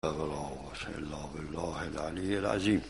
ولا قوة الا بالله العلی العظیم.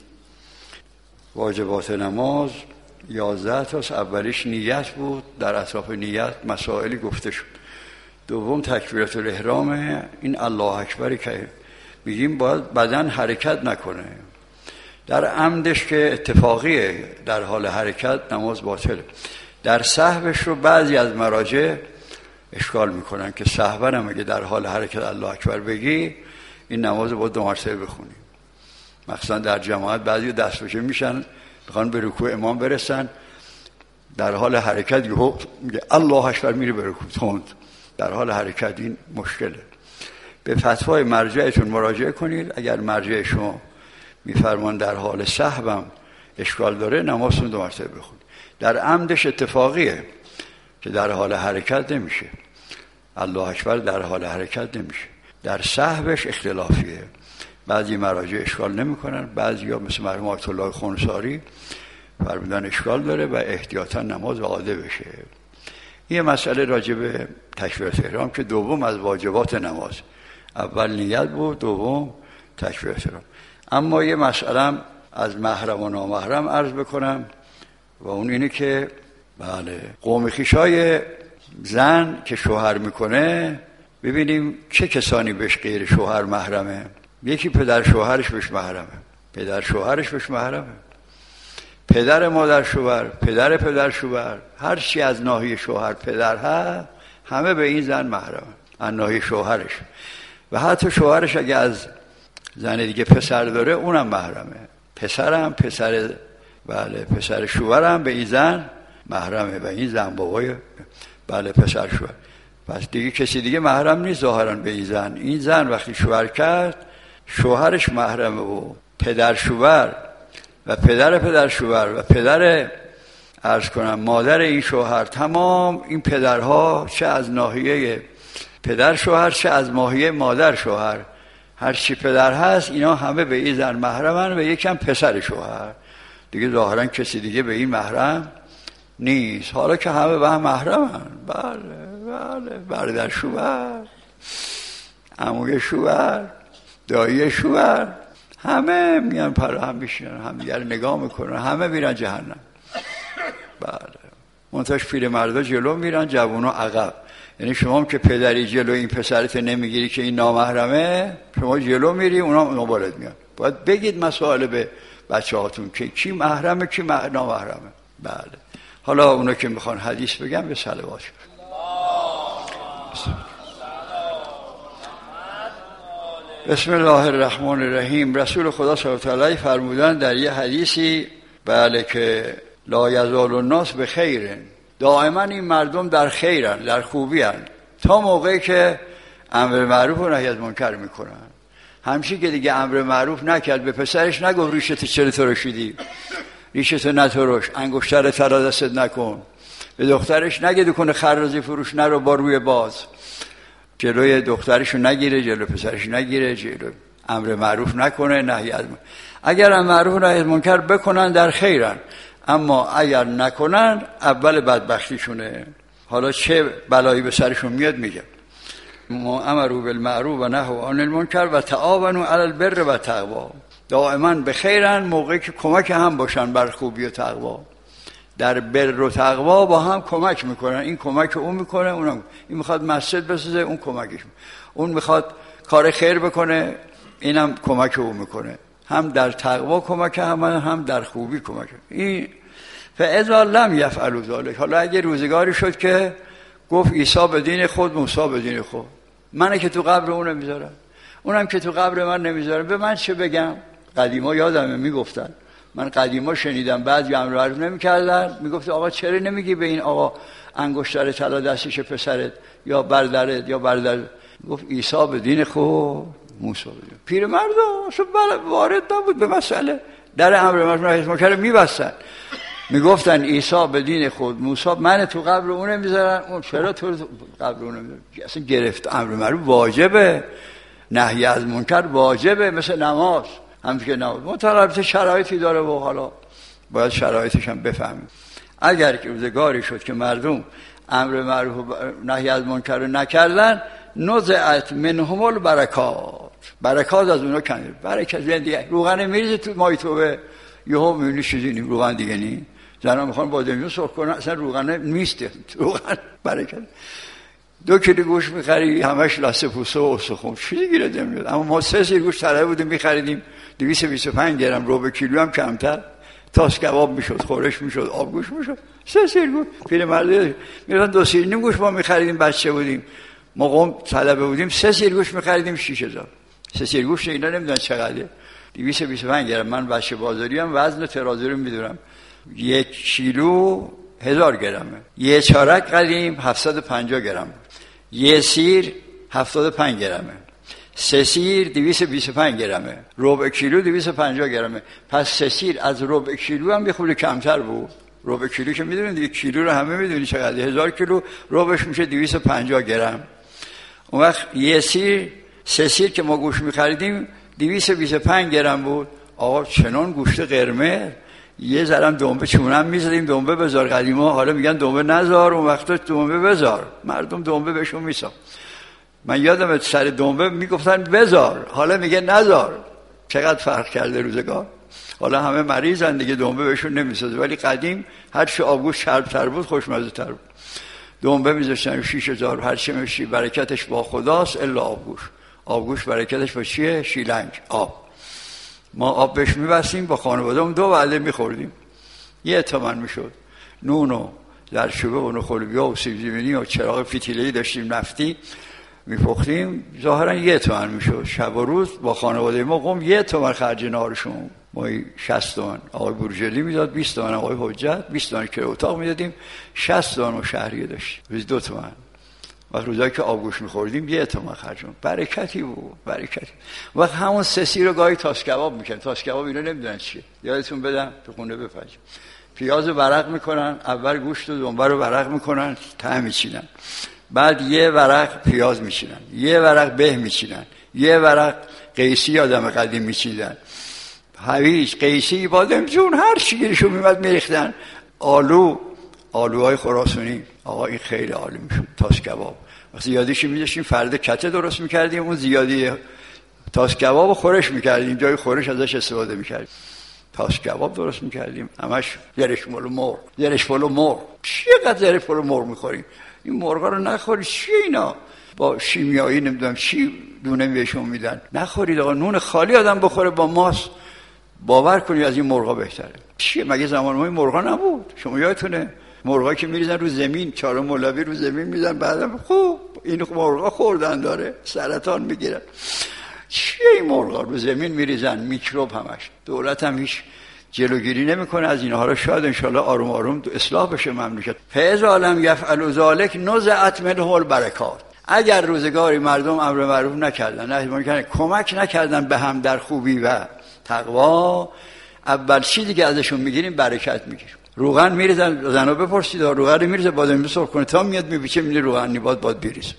واجبات نماز 11 تاست. اولیش نیت بود، در اطراف نیت مسائلی گفته شد. دوم تکبیرات الاحرام، این الله اکبری که میگیم باید بدن حرکت نکنه. در عمدش که اتفاقیه در حال حرکت نماز باطله. در سهوش رو بعضی از مراجع اشکال میکنن که سهوا هم اگه در حال حرکت الله اکبر بگی این نماز باید 2 مرتبه بخونی. مثلا در جماعت بعضی دستفشه میشن میخوان به رکوع امام برسن، در حال حرکت میگه الله اکبر میره به رکوع تند، در حال حرکت. این مشکله. به فتوای مرجعتون مراجعه کنید. اگر مرجع شما میفرمان در حال سهوم اشکال داره نمازتون 2 مرتبه بخونید. در عمدش اتفاقیه که در حال حرکت نمیشه، الله اکبر در حال حرکت نمیشه. در سهوش اختلافیه، بعضی مراجع اشکال نمیکنن، بعضی ها مثل مرحوم آیت الله خنثاری فرمودن اشکال داره و احتیاطا نماز عاده بشه. این مسئله راجع به تکبیرات احرام که دوم از واجبات نماز، اول نیت بود، دوم تکبیرات احرام. اما یه مسئله از محرم و نامحرم عرض بکنم و اون اینه که بله قوم خویشای زن که شوهر میکنه ببینیم چه کسانی بهش غیر شوهر محرمه. یکی پدر شوهرش بهش محرمه، پدر شوهرش بهش محرمه، پدر مادر شوهر، پدر پدر شوهر، هر چی از ناحیه شوهر پدر ها همه به این زن محرمه از ناحیه شوهرش. و حتی شوهرش اگه از زن دیگه پسر داره اونم محرمه. پسرم پسر بله پسر شوهرم به این زن محرمه و این زن بابای بله پسر شوهر. پس دیگه کسی دیگه محرم نیست ظاهرا به این زن. این زن وقتی شوهر کرد شوهرش محرمه و پدر شوهر و پدر پدر شوهر و پدر عرض کنم مادر این شوهر، تمام این پدرها چه از ناحیه پدر شوهر چه از ناحیه مادر شوهر، هر چی پدر هست اینا همه به این زن محرمن و یکم پسر شوهر. دیگه ظاهرا کسی دیگه به این محرم نیست. حالا که همه به هم محرمن، بله برادر شوهر، عموی شوهر، دایی شوهر، همه میان پرا هم میشینن، هم دیگر نگاه میکنن، همه میرن جهنم. بله منتاش پیر مردا جلو میرن، جوونا عقب. یعنی شما هم که پدری جلو این پسرت نمیگیری که این نامحرمه، شما جلو میری اونا نوبالت میان. باید بگید مسائل به بچه هاتون که کی محرمه کی نامحرمه. بله حالا اونا که میخوان حدیث بگم به صلوات شد. بسم الله الرحمن الرحیم. رسول خدا صلی الله علیه فرمودن در یه حدیثی بله که لا یزال الناس بخیر، دائما این مردم در خیرن، در خوبی هن تا موقعی که امر معروف و نهی از منکر میکنن. همچی که دیگه امر معروف نکرد به پسرش نگفت ریشت چرا ترشیدی، ریشت نترش، انگشتر تر دست نکن. به دخترش نگه دکون خرازی فروش نرو با روی باز، جلوی دخترشو نگیره، جلو پسرش نگیره، جلو امر معروف نکنه، نهی از منکر. اگر امر معروف و نهی از منکر بکنن در خیرن، اما اگر نکنن اول بدبختیشونه. حالا چه بلایی به سرشون میاد میگم. ما امروا بالمعروف و نهوا عن المنکر و تعاونوا علی البر و تقوا. دائما به خیرن موقعی که کمک هم باشن بر خوبی و تقوا. در بر و تقوا با هم کمک میکنن، این کمک اون میکنه، اونم این میخواد مسجد بسازه اون کمکش، اون میخواد کار خیر بکنه اینم کمک اون میکنه. هم در تقوا کمک هم در خوبی کمک. این فاذا لم یفعلوا ذلک. حالا اگه روزگاری شد که گفت عیسی به دین خود موسی به دین خود، منه که تو قبر اون نمیذارم، اونم که تو قبر من نمیذارم، به من چه بگم؟ قدیما یادمه میگفتن، من قدیما شنیدم بعضی امر معروف نمیکردن، میگفت آقا چرا نمیگی به این آقا انگشتر طلا دستش پسرت یا برادرت یا برادر؟ گفت عیسی به دین خود موسی به دین. پیرمرد اصلا وارد نبود به مسئله، در امر معروف نهی از منکر میبستن، میگفتن عیسی به دین خود موسی، من تو قبر اون نمیذارن، اون چرا تو قبر اون نمیذارن؟ اصلا گرفت امر معروف واجبه، نهی از منکر واجبه، مثل نماز همین که نماز متعلق شرایطی داره و حالا باید شرایطش هم بفهمیم. اگر که روزگاری شد که مردم امر معروف و نهی از منکر رو نکردن، نزعت منهم البرکات، برکات از اونا کنده. برکت دیگه روغن میریزه تو مایتوبه، یهو میبینی چیزی نیم روغن دیگه نیم. زنها میخوان بادمیو سرخ کنن، اصلا روغن نیسته. روغن برکت. 2 کیلو گوشت میخری همش لاسه پوسته و استخون، چیزی گیره نمیاد. اما ما 3 سیر گوشت طلب بودیم میخریدیم 225 گرم، ربع کیلو هم کمتر. تاس کباب میشد، خورش میشد، آبگوش میشد. 3 سیر گوشت پیرمرد میرفتن 2 سیر نیم گوشت ما میخریدیم، بچه بودیم. ما قوم طلبه بودیم 3 سیر گوشت میخریدیم 6000. 3 سیر گوشت اینا نمیدونن چقدره. 225 گرم. من بچه بازاری ام، وزن ترازی رو میدونم. 1 کیلو 1000 گرمه. 1 چارک قدیم 750 گرم بود. 1 سیر 75 گرمه. 3 سیر 225 گرمه. ربع کیلو 250 گرمه. پس 3 سیر از ربع کیلو هم یه خورده کمتر بود. ربع کیلو که میدونید دیگه، کیلو رو همه میدونید چقدر. 1000 کیلو ربعش میشه 250 گرم. اون وقت 1 سیر 3 سیر که ما گوشت می‌خریدیم 225 گرم بود. آقا چنان گوشت قرمز، یه ذرم دنبه چونم می‌زدیم، دنبه بذار. قدیما حالا میگن دنبه نذار، اون وقتا دنبه بذار. مردم دنبه بهشون میسا. من یادم سر دنبه میگفتن بذار، حالا میگه نذار. چقدر فرق کرده روزگار. حالا همه مریضن دیگه، دنبه بهشون نمیسازه. ولی قدیم هر چه آبگوشت چرب‌تر بود خوشمزه تر بود. دنبه میذاشتن 6000. هر چه میشی برکتش با خداست الا آبگوشت. آبگوشت برکتش با چیه؟ شیلنگ، آب. ما آب بهش میبستیم، با خانواده‌مون 2 وعده میخوردیم. 1 تومن میشد. نون و زردچوبه و نخلبیا و سیب زمینی و چراغ فتیله‌ای داشتیم نفتی میپختیم، ظاهرا 1 تومن میشد. شب و روز با خانواده ما قوم 1 تومن خرج نهارشون. ما 60 تومن آقای بورژلی میداد، 20 تومن آقای حجت، 20 تومن که اتاق میدادیم، 60 تومن ما شهریه داشتیم. روز 2 تومن. وقت روزایی که آبگوشت می‌خوردیم 1 تومن خرجون. برکتی بود، برکتی. وقت همون 3 سیر رو گاهی تاس کباب می‌کنن. تاس کباب اینا نمیدونن چیه. یادتون بدم تو خونه بپزیم. پیاز رو ورق می‌کنن، اول گوشت و دنبه رو ورق می‌کنن، ته می‌چینن. بعد یه ورق پیاز می‌چینن، یه ورق به می‌چینن، یه ورق قیسی آدم قدیم می‌چیدن. هویج، قیسی، بادمجون، هر چی گیرشون میومد میریختن. آلوهای خراسانی. آقا این خیلی عالی میشد. تاس کباب زیادیش میذاشتیم، فرد کته درست میکردیم، اون زیادی تاس کباب خورش میکردیم، جای خورش ازش استفاده میکردیم. تاس کباب درست میکردیم، همش زرش پلو مرغ. چقدر زرش پلو مرغ میخوریم؟ این مرغا رو نخورید. چیه اینا؟ با شیمیایی نمیدونم چی دونه بهشون میدن. نخورید آقا. نون خالی آدم بخوره با ماست، باور کنید از این مرغا بهتره. چیه مگه زمان ما این مرغا نبود؟ شما یادتونه مرغا که میریزن رو زمین، 4 مولوی رو زمین میزنن، بعدم خوب این مرغا خوردن داره سرطان میگیرن. چیه این مرغا رو زمین میریزن؟ میکروب همش. دولت هم هیچ جلوگیری نمیکنه از اینها رو. شاید ان شاءالله آروم آروم اصلاح بشه مملکت. فاذا لم یفعلوا ذلک نزعت منهم البرکات. اگر روزگاری مردم امر معروف نکردن، نهی منکر کمک نکردن به هم در خوبی و تقوا، اول چیزی که ازشون میگیریم برکت میگیریم. روغن میریزن، زنا بپرسید روغن میریزه بادم سرخ کنه تا میاد میپیچه میره روغن باد بریزه،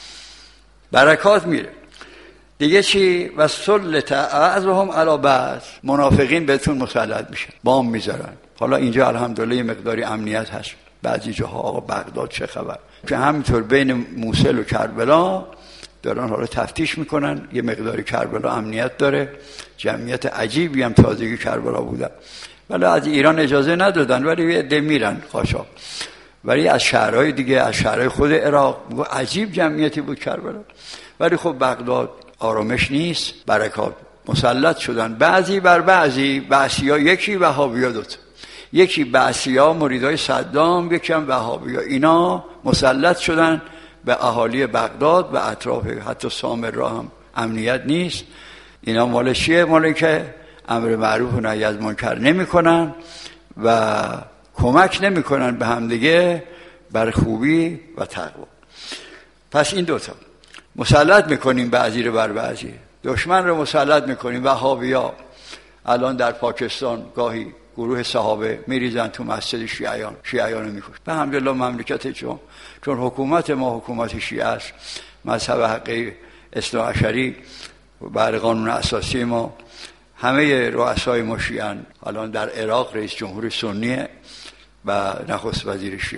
برکات میره. دیگه چی؟ و سلط اعظهم علی بعض. منافقین بهتون مسلط میشن، بام میذارن. حالا اینجا الحمدلله یه مقداری امنیت هست. بعضی جاها آقا بغداد چه خبر، که همینطور بین موصل و کربلا دارن حالا تفتیش میکنن. یه مقداری کربلا امنیت داره، جمعیت عجیبی هم تازگی کربلا بودن، ولی از ایران اجازه ندادن، ولی یه عده میرن قاچاق. ولی از شهرهای دیگه، از شهرهای خود عراق عجیب جمعیتی بود کربلا. ولی خب بغداد آرامش نیست، برکات مسلط شدن بعضی بر بعضی. بعثی‌ها یکی، وهابی‌ها دوتا. یکی بعثی‌ها مریدای صدام، یکی هم وهابی‌ها. اینا مسلط شدن به اهالی بغداد و اطراف، حتی سامرا هم امنیت نیست. اینا مال چیه؟ مال که امر معروف و نهی از منکر نمی‌کنن و کمک نمی‌کنن به هم دیگه بر خوبی و تقوا. پس این دوتا مسلط می‌کنیم بعضی رو بر بعضی. دشمن رو مسلط می‌کنیم. وهابی‌ها الان در پاکستان گاهی گروه صحابه میریزن تو مسجد شیعیان رو میکشن. الحمدلله مملکت چون حکومت ما حکومت شیعه است، مذهب حقی اثنا عشری بر قانون اساسی ما، همه رؤسای ما شیعه‌اند. الان در عراق رئیس جمهور سنیه و نخست وزیر شیعه است.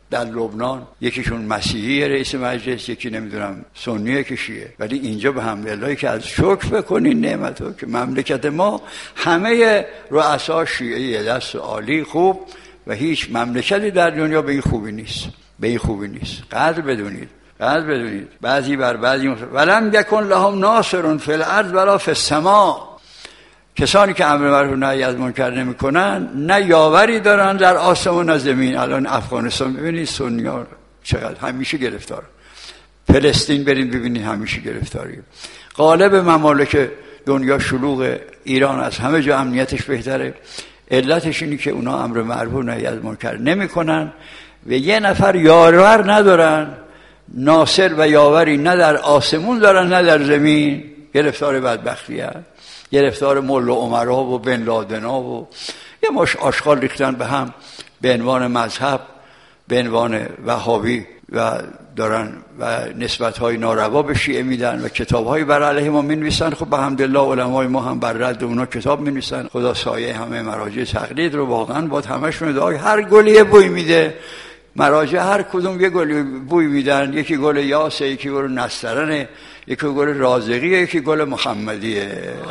در لبنان یکیشون مسیحی رئیس مجلس، یکی نمیدونم سنی، یکی شیعه. ولی اینجا به حمدالله که از شکر بکنین نعمتو که مملکت ما همه رؤسا شیعه دست عالی خوب و هیچ مملکتی در دنیا به این خوبی نیست. به این خوبی نیست. قدر بدونید. بعضی بر بعضی ولم یکن لهم ناصر فی الارض ولا فی السماء. کسانی که امر معروف نهی از منکر نمی‌کنن نه یاوری دارن در آسمان و زمین. الان افغانستان ببینید سنی‌ها چقدر همیشه گرفتار، فلسطین برید ببینید همیشه گرفتاری. غالب ممالک دنیا شلوغ، ایران از همه جا امنیتش بهتره. علتش اینه که اونا امر معروف نهی از منکر نمی‌کنن و یه نفر یاور ندارن، ناصر و یاوری نه در آسمون دارن نه در زمین. گرفتار بدبختی هست، گرفتار ملا عمرا و بن لادنا و یه مش آشغال ریختن به هم به عنوان مذهب، به عنوان وهابی و دارن و نسبت‌های ناروا به شیعه میدن و کتاب‌های بر علیه ما می‌نویسن. خب به حمدالله علمای ما هم بر رد اونا کتاب می‌نویسن. خدا سایه همه مراجع تقلید رو واقعا باید همشون دعای. هر گلی بوی میده، مراجع هر کدوم یه گل بوی میدن. یکی گل یاسه، یکی گل نسترنه، یکی گل رازقیه، یکی گل محمدیه.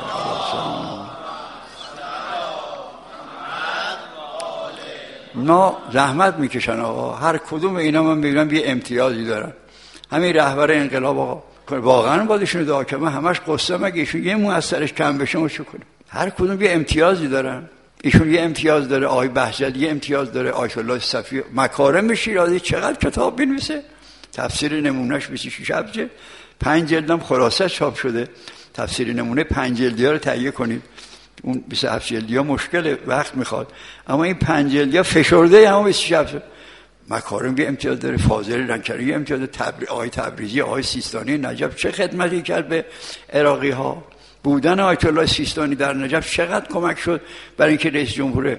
نه زحمت میکشن آقا. هر کدوم اینا من میبینم یه امتیازی دارن. همین رهبر انقلاب آقا واقعا بادشون دعا که من همش قصه مگه ایشون یه موثرش کم بشه ما چه کنیم؟ هر کدوم یه امتیازی دارن. ایشون یه امتیاز داره، آقای بهجت یه امتیاز داره، آیت الله صفی مکارم شیرازی چقدر کتاب بنویسه. تفسیر نمونهش 26 ابجد، 5 جلدم خلاصه چاپ شده. تفسیر نمونه 5 جلدی ها رو تهیه کنید. اون 27 جلدی ها مشکل وقت میخواد، اما این 5 جلدی ها فشرده همون 26 ابجد. مکارم یه امتیاز داره، فاضل لنکری یه امتیاز داره، آقای تبریزی، آقای سیستانی نجف چه خدمتی کرد به عراقی ها. بودن آیت الله سیستانی در نجف چقدر کمک شد برای اینکه رئیس جمهور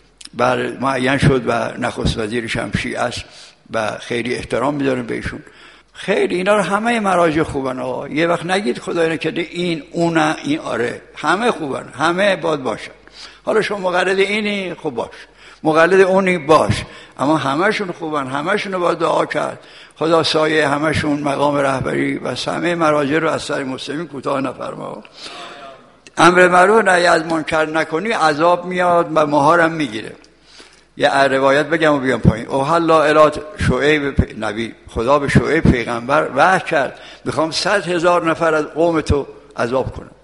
معین شد و نخست وزیرش هم شیعه است و خیلی احترام می‌ذارن بهشون. خیلی اینا رو همه مراجع خوبن آقا. یه وقت نگید خدای نکرده این اون این آره، همه خوبن، همه باید باشن. حالا شما مقلد اینی خوب باش، مقلد اونی باش، اما همه‌شون خوبن، همه‌شون رو باید دعا کرد. خدا سایه همه‌شون مقام رهبری و همه مراجع رو از سر مسلمین کوتاه نفرما. امر معروف نهی از منکر نکنی عذاب میاد و مهارم میگیره. یه روایت بگم و بیام پایین. اوحلا الات شعیب نبی، خدا به شعیب پیغمبر وحی کرد میخوام 100,000 نفر از قوم تو عذاب کنم.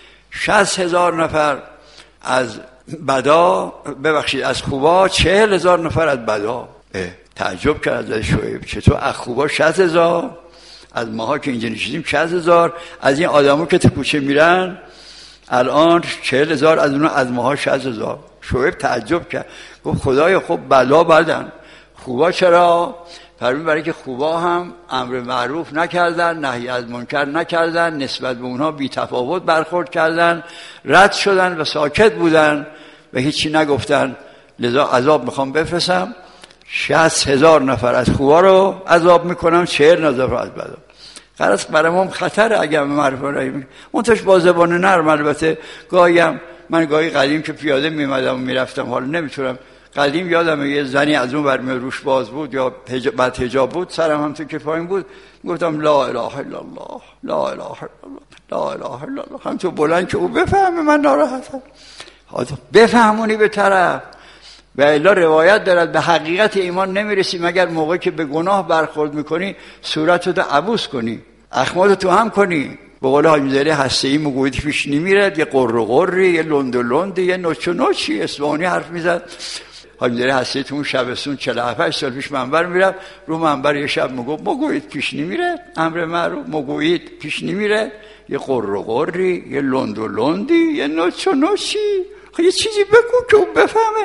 60,000 نفر از بدا، ببخشید از خوبا، 40,000 نفر از بدا. تعجب کرد از شعیب چطور از خوبا 60,000، از ماها که اینجا نشیدیم 60,000، از این آدمو که تو کوچه میرن الان 40,000 از اونها، از ماها 60,000. شعیب تعجب کرد گفت خدایا خب بلا بدن، خوبا چرا؟ برای که خوبا هم امر معروف نکردن، نهی از منکر نکردن، نسبت به اونها بی تفاوت برخورد کردن، رد شدن و ساکت بودن و هیچی نگفتن. لذا عذاب میخوام بفرستم، 60,000 نفر از خوبا رو عذاب میکنم، 40,000 از بدا. قرص برای ما خطره اگر معرفت رایی میکنم. منتش با زبان نرم. البته من گاهی قدیم که پیاده میمدم و میرفتم، حالا نمیتونم، قدیم یادمه یه زنی از اون برمی روش باز بود یا بعد حجاب بود، سرم هم تو کفایم بود، گفتم لا اله الا الله، لا اله الا الله، لا اله الا الله. هم تو بلند که او بفهمه من ناراحتم، بفهمونی به طرف. و الا روایت دارد به حقیقت ایمان نمیرسی مگر موقعی که به گناه برخورد میکنی صورتتو عبوس کنی، اخماتو هم کنی. به قول حاجی زری هسته‌ای مگوید پیش نمیرد، یه قرقری، یه لندی، یه نوچی اسوانی حرف میزد. حاجی زری هسته‌ای تو اون شبستون 47 سال پیش منبر میرفت، رو منبر یه شب مگوید پیش نمیره، امر معروف مگوید پیش نمیره، یه قرقری، یه لندی، یه نوچی، یه چیزی بگو که اون بفهمه.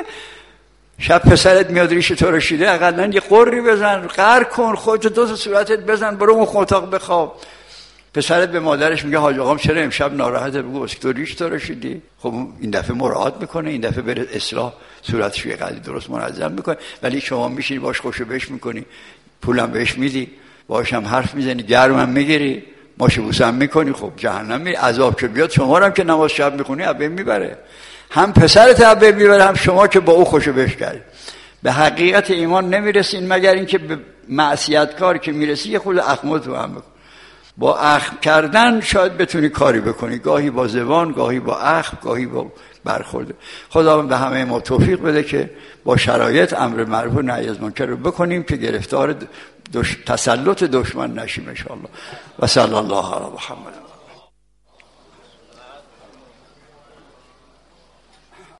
شب پسرت میاد ریش تراشیده، اقلا یه قری بزن، قهر کن، خودت دو تا صورتت بزن، برو اون اتاق بخواب. پسرت به مادرش میگه حاج آقام چرا امشب ناراحته؟ بگو تو ریش تراشیدی. خب این دفعه مراعات میکنه، این دفعه بره اصلاح صورتش یه قضیه درست منظم میکنه. ولی شما میشینی باش خوشو بش میکنی، پولم بهش میدی، باهاش هم حرف میزنی، گرمم میگیری، ماشه بوسم میکنی، خب جهنم میری. عذاب که بیاد شما هم که نماز شب میخونی ابه میبره، هم پسرت ابه میبره، هم شما که با او خوشو بش کردی. به حقیقت ایمان نمیرسین مگر اینکه به معصیت کار که میرسی یه خود اخم تو هم بکن. با اخم کردن شاید بتونی کاری بکنی، گاهی با زبان، گاهی با اخم، گاهی با برخورد. خدا به همه ما توفیق بده که با شرایط امر معروف و نهی از منکر رو بکنیم که گرفتار تسلط دشمن نشیم ان شاء الله. و صلی الله علی محمد.